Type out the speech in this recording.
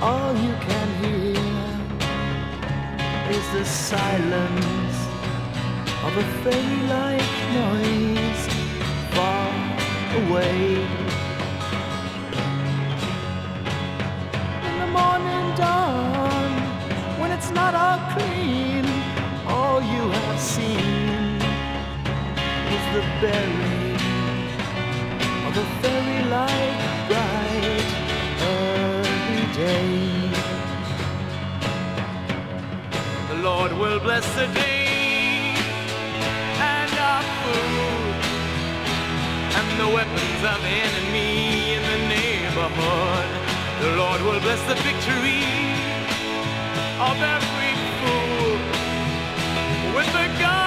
all you can hear is the silence of a fairy-like noise far away. In the morning dawn, when it's not all clean, all you have seen is the berry of a fairy-like bright early day. The Lord will bless the day and our food and the weapons of the enemy in the neighborhood. The Lord will bless the victory of every fool with the God